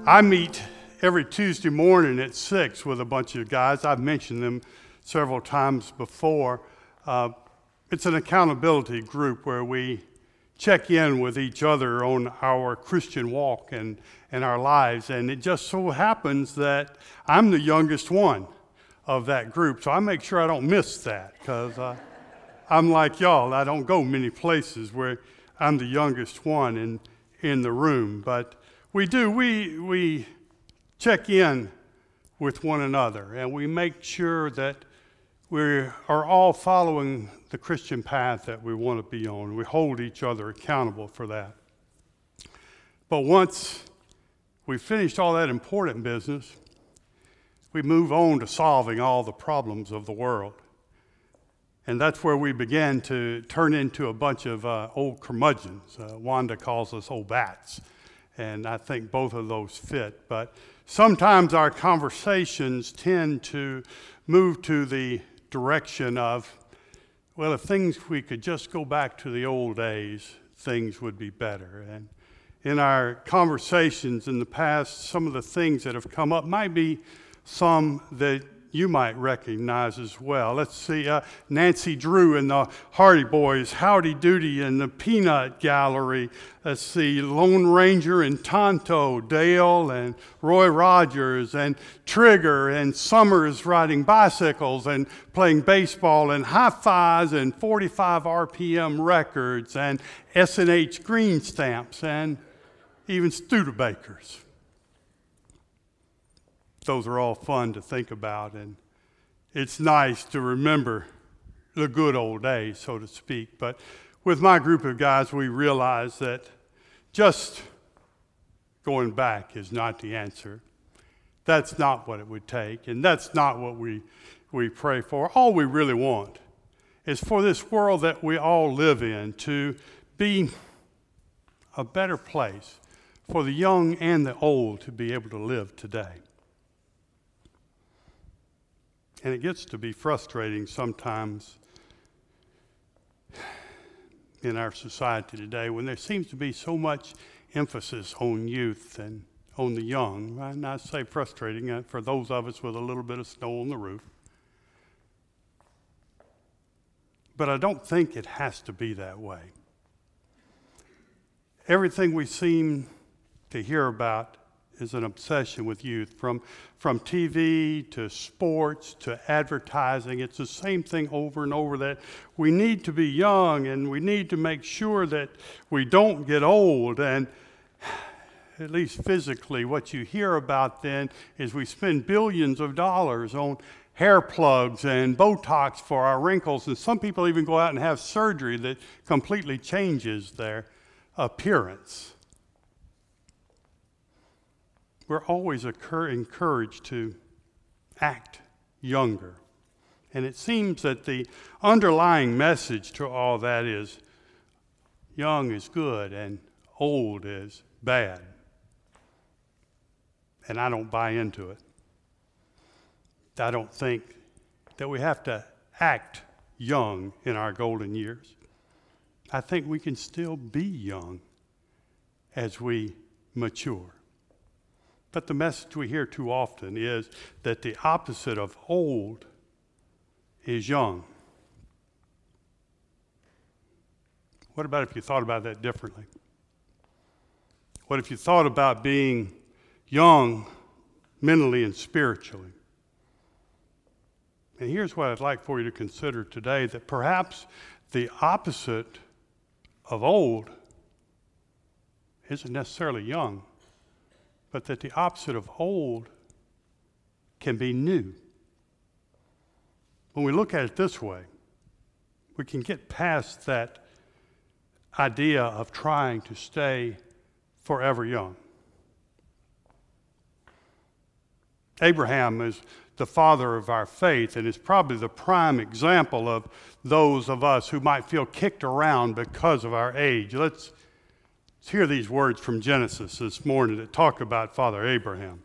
I meet every Tuesday morning at 6 with a bunch of guys. I've mentioned them several times before. It's an accountability group where we check in with each other on our Christian walk and our lives. And it just so happens that I'm the youngest one of that group. So I make sure I don't miss that because I'm like y'all. I don't go many places where I'm the youngest one in the room. But we check in with one another, and we make sure that we are all following the Christian path that we want to be on. We hold each other accountable for that. But once we finished all that important business, we move on to solving all the problems of the world. And that's where we began to turn into a bunch of old curmudgeons. Wanda calls us old bats. And I think both of those fit. But sometimes our conversations tend to move to the direction of, well, if we could just go back to the old days, things would be better. And in our conversations in the past, some of the things that have come up might be some that you might recognize as well. Let's see, Nancy Drew and the Hardy Boys, Howdy Doody and the Peanut Gallery. Let's see, Lone Ranger and Tonto, Dale and Roy Rogers and Trigger and Summers riding bicycles and playing baseball and Hi-Fis and 45 RPM records and S&H green stamps and even Studebakers. Those are all fun to think about, and it's nice to remember the good old days, so to speak. But with my group of guys, we realize that just going back is not the answer. That's not what it would take, and that's not what we pray for. All we really want is for this world that we all live in to be a better place for the young and the old to be able to live today. And it gets to be frustrating sometimes in our society today when there seems to be so much emphasis on youth and on the young. And I say frustrating for those of us with a little bit of snow on the roof. But I don't think it has to be that way. Everything we seem to hear about is an obsession with youth, from TV to sports to advertising. It's the same thing over and over, that we need to be young and we need to make sure that we don't get old. And at least physically, what you hear about then is we spend billions of dollars on hair plugs and Botox for our wrinkles, and some people even go out and have surgery that completely changes their appearance. We're always encouraged to act younger. And it seems that the underlying message to all that is young is good and old is bad. And I don't buy into it. I don't think that we have to act young in our golden years. I think we can still be young as we mature. But the message we hear too often is that the opposite of old is young. What about if you thought about that differently? What if you thought about being young mentally and spiritually? And here's what I'd like for you to consider today, that perhaps the opposite of old isn't necessarily young, but that the opposite of old can be new. When we look at it this way, we can get past that idea of trying to stay forever young. Abraham is the father of our faith and is probably the prime example of those of us who might feel kicked around because of our age. Let's hear these words from Genesis this morning that talk about Father Abraham.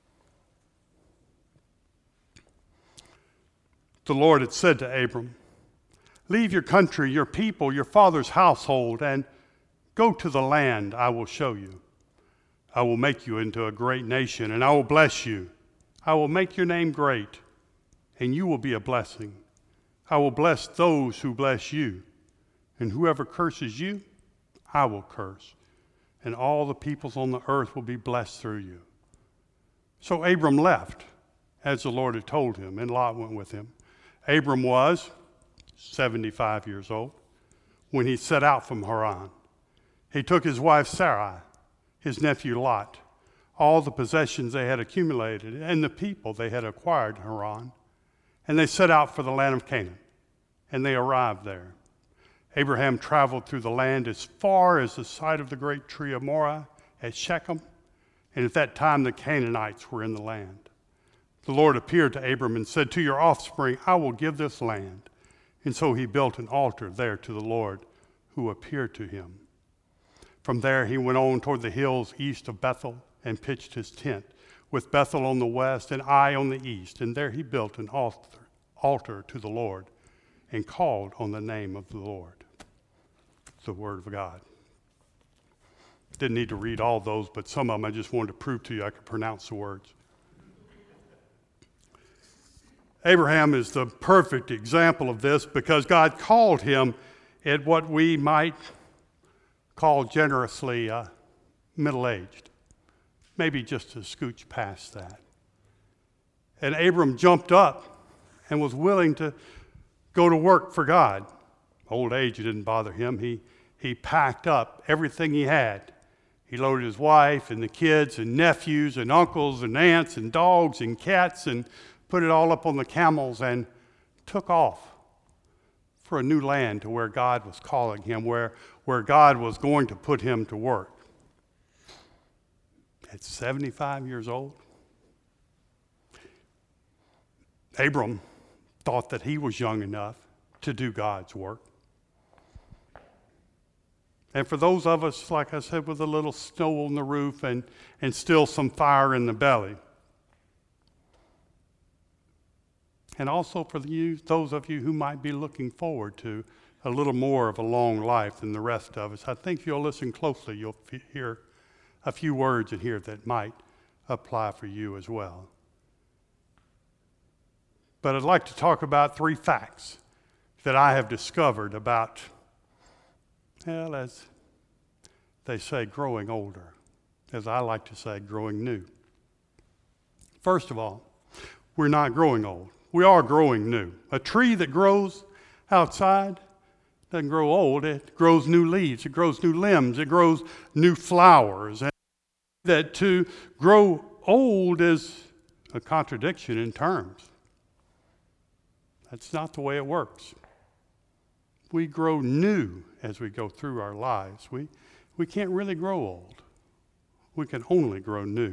The Lord had said to Abram, "Leave your country, your people, your father's household, and go to the land I will show you. I will make you into a great nation, and I will bless you. I will make your name great, and you will be a blessing. I will bless those who bless you, and whoever curses you, I will curse, and all the peoples on the earth will be blessed through you. So Abram left, as the Lord had told him, and Lot went with him. Abram was 75 years old when he set out from Haran. He took his wife Sarai, his nephew Lot, all the possessions they had accumulated, and the people they had acquired in Haran, and they set out for the land of Canaan, and they arrived there. Abraham traveled through the land as far as the site of the great tree of Moreh at Shechem, and at that time the Canaanites were in the land. The Lord appeared to Abram and said, "To your offspring I will give this land." And so he built an altar there to the Lord who appeared to him. From there he went on toward the hills east of Bethel and pitched his tent, with Bethel on the west and Ai on the east. And there he built an altar to the Lord and called on the name of the Lord. It's the word of God. Didn't need to read all those, but some of them I just wanted to prove to you I could pronounce the words. Abraham is the perfect example of this because God called him at what we might call generously middle-aged, maybe just a scooch past that. And Abram jumped up and was willing to go to work for God. Old age didn't bother him. He packed up everything he had. He loaded his wife and the kids and nephews and uncles and aunts and dogs and cats and put it all up on the camels and took off for a new land to where God was calling him, where God was going to put him to work. At 75 years old, Abram thought that he was young enough to do God's work. And for those of us, like I said, with a little snow on the roof and still some fire in the belly, and also for those of you who might be looking forward to a little more of a long life than the rest of us, I think if you'll listen closely, you'll hear a few words in here that might apply for you as well. But I'd like to talk about 3 facts that I have discovered about, well, as they say, growing older. As I like to say, growing new. First of all, we're not growing old. We are growing new. A tree that grows outside doesn't grow old. It grows new leaves. It grows new limbs. It grows new flowers. And that to grow old is a contradiction in terms. That's not the way it works. We grow new as we go through our lives. We can't really grow old. We can only grow new.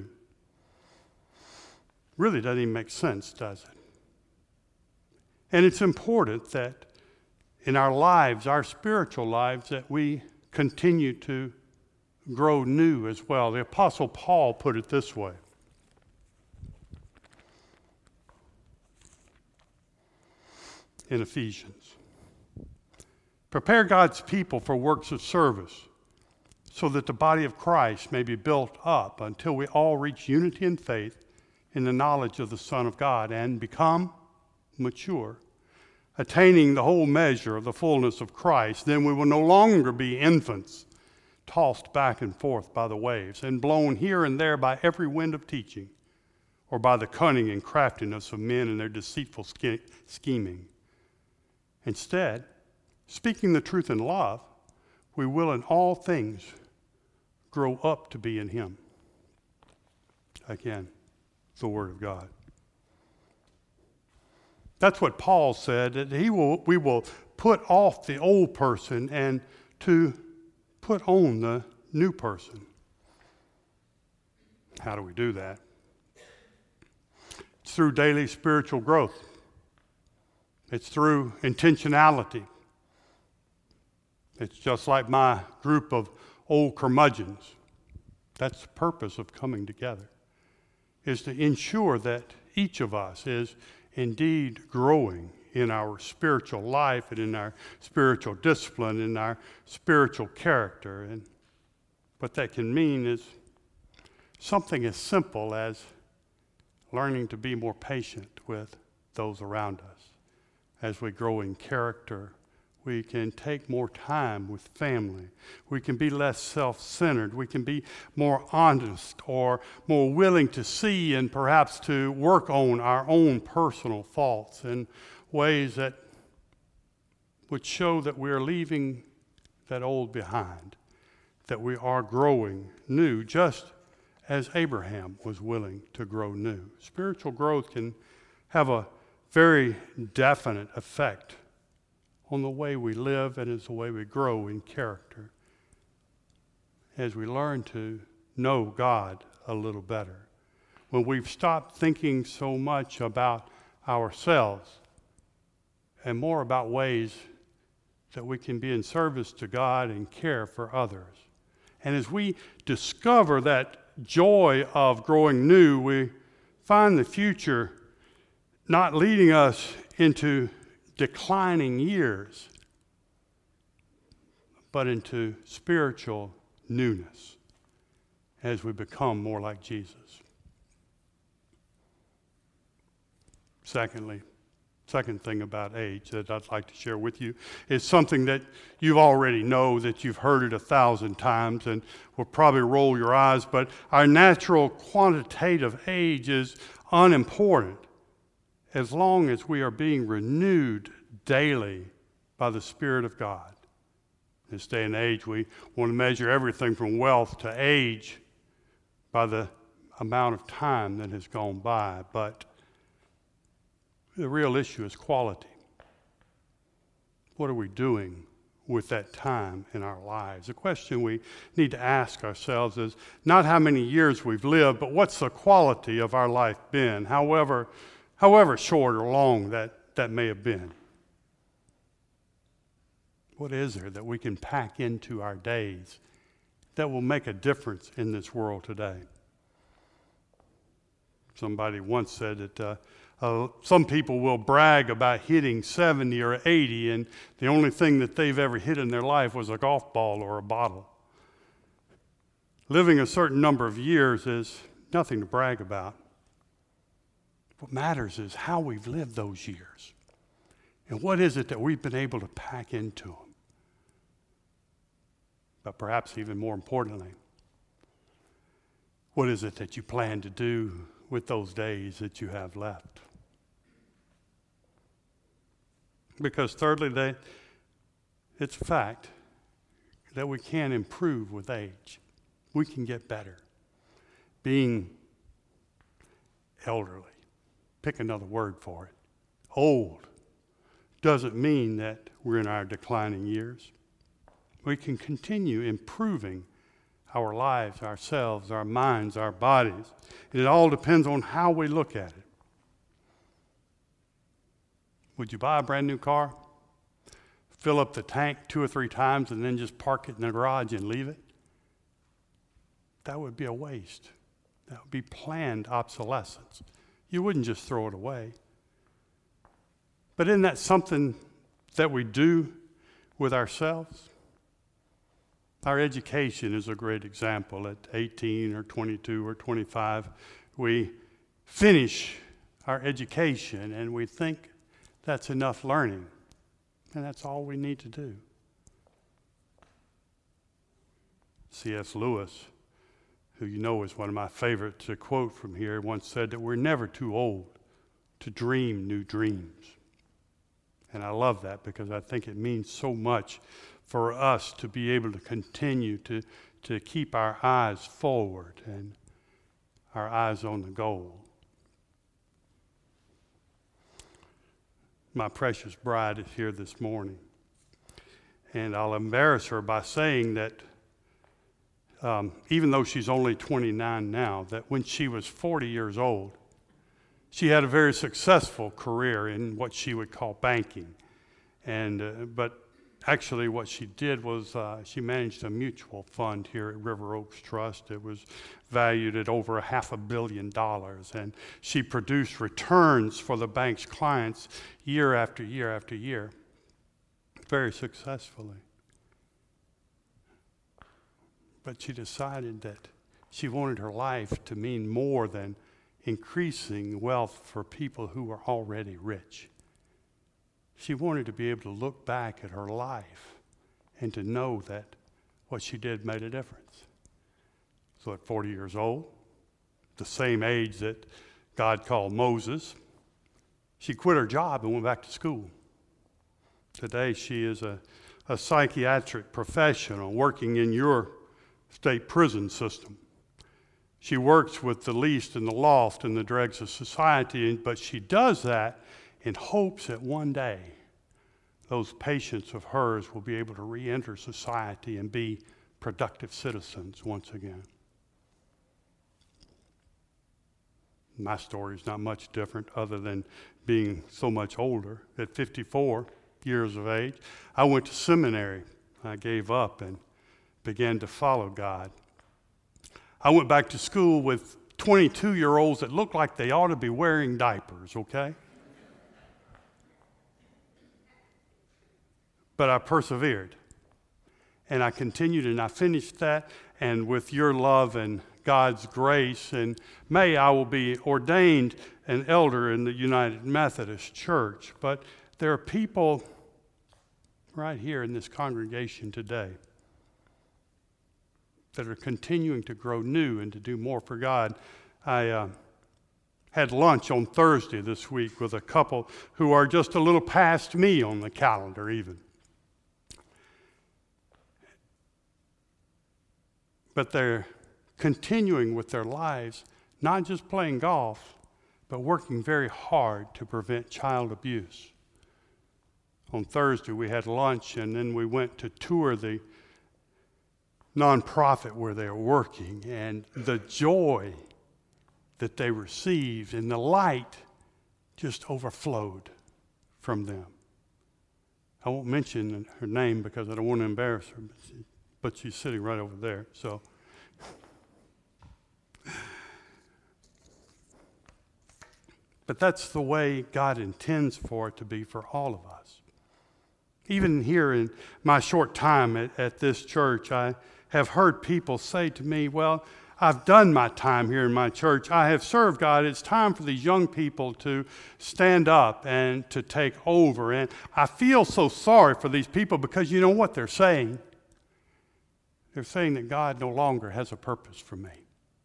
Really doesn't even make sense, does it? And it's important that in our lives, our spiritual lives, that we continue to grow new as well. The Apostle Paul put it this way. In Ephesians. Prepare God's people for works of service, so that the body of Christ may be built up until we all reach unity in faith in the knowledge of the Son of God and become mature, attaining the whole measure of the fullness of Christ. Then we will no longer be infants, tossed back and forth by the waves and blown here and there by every wind of teaching, or by the cunning and craftiness of men and their deceitful scheming. Instead, speaking the truth in love, we will in all things grow up to be in Him. Again, the Word of God. That's what Paul said, that we will put off the old person and to put on the new person. How do we do that? It's through daily spiritual growth. It's through intentionality. It's just like my group of old curmudgeons. That's the purpose of coming together, is to ensure that each of us is indeed growing in our spiritual life and in our spiritual discipline, in our spiritual character. And what that can mean is something as simple as learning to be more patient with those around us. As we grow in character, we can take more time with family. We can be less self-centered. We can be more honest or more willing to see and perhaps to work on our own personal faults in ways that would show that we are leaving that old behind, that we are growing new, just as Abraham was willing to grow new. Spiritual growth can have a very definite effect on the way we live and as the way we grow in character, as we learn to know God a little better. When we've stopped thinking so much about ourselves and more about ways that we can be in service to God and care for others. And as we discover that joy of growing new, we find the future not leading us into declining years, but into spiritual newness as we become more like Jesus. Second thing about age that I'd like to share with you is something that you already know, that you've heard it 1,000 times and will probably roll your eyes, but our natural quantitative age is unimportant as long as we are being renewed daily by the Spirit of God. In this day and age, we want to measure everything from wealth to age by the amount of time that has gone by, but the real issue is quality. What are we doing with that time in our lives? The question we need to ask ourselves is not how many years we've lived, but what's the quality of our life been, however short or long that may have been. What is there that we can pack into our days that will make a difference in this world today? Somebody once said that some people will brag about hitting 70 or 80, and the only thing that they've ever hit in their life was a golf ball or a bottle. Living a certain number of years is nothing to brag about. What matters is how we've lived those years. And what is it that we've been able to pack into them? But perhaps even more importantly, what is it that you plan to do with those days that you have left? Because thirdly, it's a fact that we can improve with age. We can get better. Being elderly, pick another word for it, old, doesn't mean that we're in our declining years. We can continue improving our lives, ourselves, our minds, our bodies. And it all depends on how we look at it. Would you buy a brand new car, fill up the tank 2 or 3 times, and then just park it in the garage and leave it? That would be a waste. That would be planned obsolescence. You wouldn't just throw it away. But isn't that something that we do with ourselves? Our education is a great example. At 18 or 22 or 25, we finish our education and we think that's enough learning, and that's all we need to do. C.S. Lewis, who you know is one of my favorites to quote from here, once said that we're never too old to dream new dreams. And I love that because I think it means so much for us to be able to continue to keep our eyes forward and our eyes on the goal. My precious bride is here this morning, and I'll embarrass her by saying that even though she's only 29 now, that when she was 40 years old, she had a very successful career in what she would call banking. But actually what she did was she managed a mutual fund here at River Oaks Trust. It was valued at over $500 million, and she produced returns for the bank's clients year after year after year, very successfully. But she decided that She wanted her life to mean more than increasing wealth for people who were already rich. She wanted to be able to look back at her life and to know that what she did made a difference. So at 40 years old, the same age that God called Moses, she quit her job and went back to school. Today she is a psychiatric professional working in your state prison system. She works with the least and the lost and the dregs of society, but she does that in hopes that one day those patients of hers will be able to re-enter society and be productive citizens once again. My story is not much different other than being so much older. At 54 years of age, I went to seminary. I gave up and began to follow God. I went back to school with 22-year-olds that looked like they ought to be wearing diapers, okay? But I persevered. And I continued and I finished that. And with your love and God's grace, and May I will be ordained an elder in the United Methodist Church. But there are people right here in this congregation today that are continuing to grow new and to do more for God. I had lunch on Thursday this week with a couple who are just a little past me on the calendar even. But they're continuing with their lives, not just playing golf, but working very hard to prevent child abuse. On Thursday we had lunch and then we went to tour the nonprofit where they're working, and the joy that they received and the light just overflowed from them. I won't mention her name because I don't want to embarrass her, but she's sitting right over there. So, but that's the way God intends for it to be for all of us. Even here in my short time at this church, I have heard people say to me, well, I've done my time here in my church. I have served God. It's time for these young people to stand up and to take over. And I feel so sorry for these people because you know what they're saying? They're saying that God no longer has a purpose for me.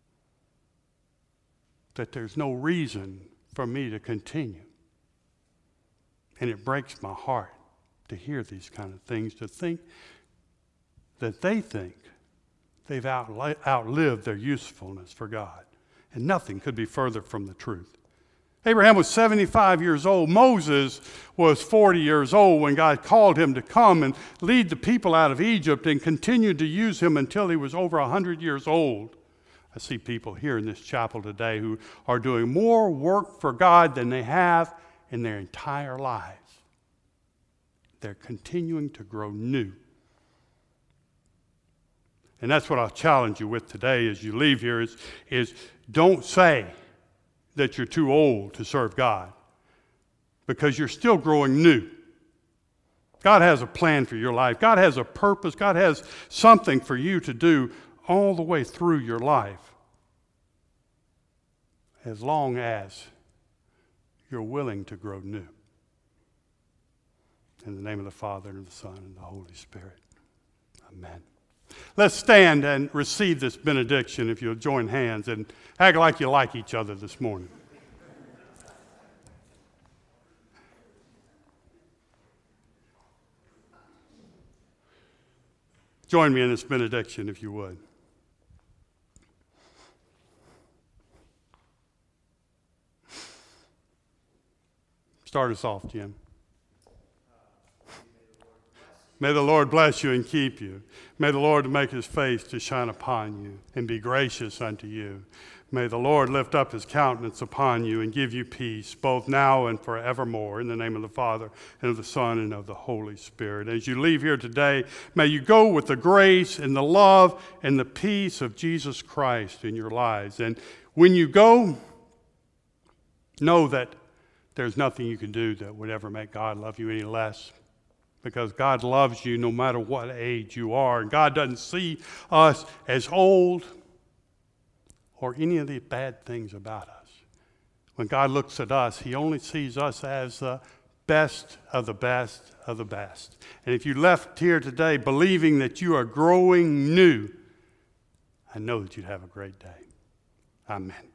That there's no reason for me to continue. And it breaks my heart to hear these kind of things, to think that they think they've outlived their usefulness for God. And nothing could be further from the truth. Abraham was 75 years old. Moses was 40 years old when God called him to come and lead the people out of Egypt, and continued to use him until he was over 100 years old. I see people here in this chapel today who are doing more work for God than they have in their entire lives. They're continuing to grow new. And that's what I'll challenge you with today as you leave here is don't say that you're too old to serve God, because you're still growing new. God has a plan for your life. God has a purpose. God has something for you to do all the way through your life, as long as you're willing to grow new. In the name of the Father, and of the Son, and the Holy Spirit. Amen. Let's stand and receive this benediction if you'll join hands and act like you like each other this morning. Join me in this benediction if you would. Start us off, Jim. May the Lord bless you and keep you. May the Lord make his face to shine upon you and be gracious unto you. May the Lord lift up his countenance upon you and give you peace, both now and forevermore, in the name of the Father, and of the Son, and of the Holy Spirit. As you leave here today, may you go with the grace and the love and the peace of Jesus Christ in your lives. And when you go, know that there's nothing you can do that would ever make God love you any less. Because God loves you no matter what age you are. And God doesn't see us as old. or any of the bad things about us. When God looks at us, he only sees us as the best of the best of the best. And if you left here today believing that you are growing new, I know that you'd have a great day. Amen.